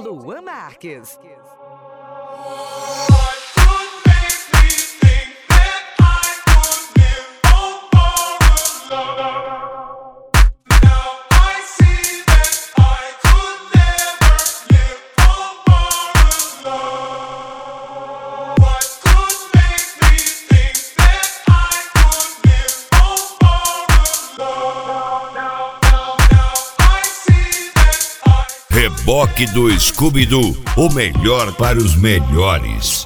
Luan Marques. Reboque do Scooby-Doo, o melhor para os melhores.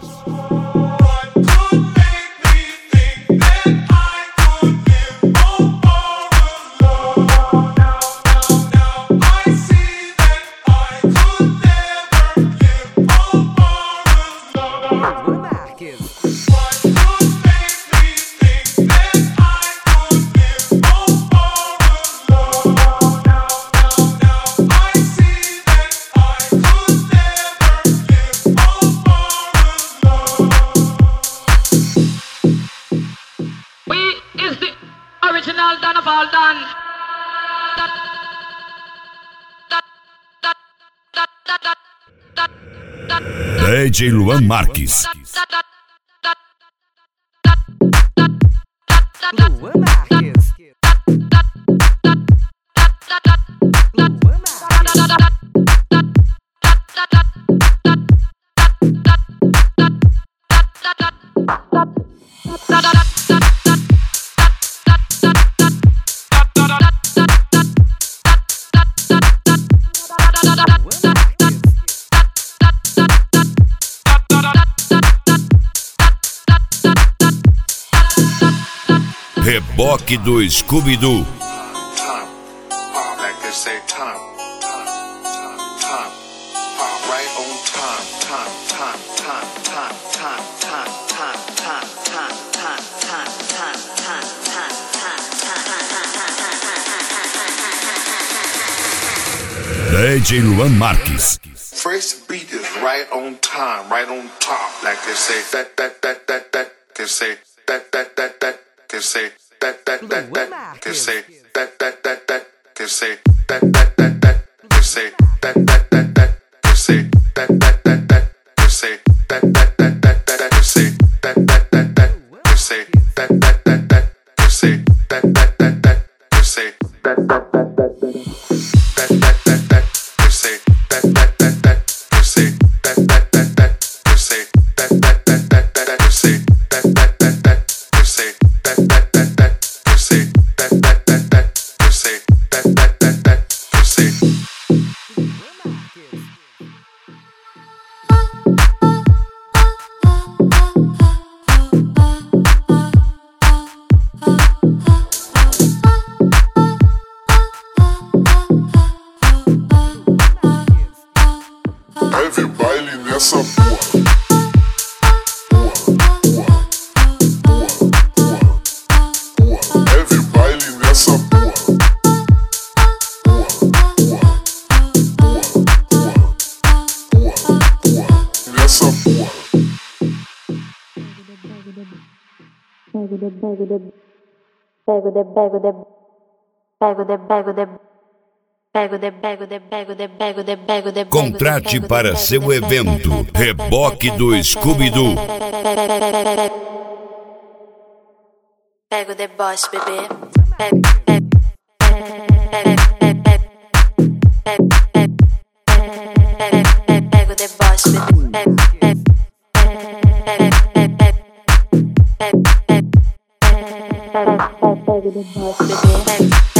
Original done of all done. DJ Luan Marques. Luan Marques. Reboque do Scooby-Doo. DJ Luan Marques. First beat is right on time, right on top. Like they say that, they say that, they say that, they say that, they say that, they say that, they say that, they say that, they say that, they say that, they say Teve baile nessa porra. Teve baile nessa porra. Nessa porra. Contrate para seu evento. Reboque do Scooby-Doo. Pego the boss, bebê. Pego the boss, bebê. Pego the boss, bebê.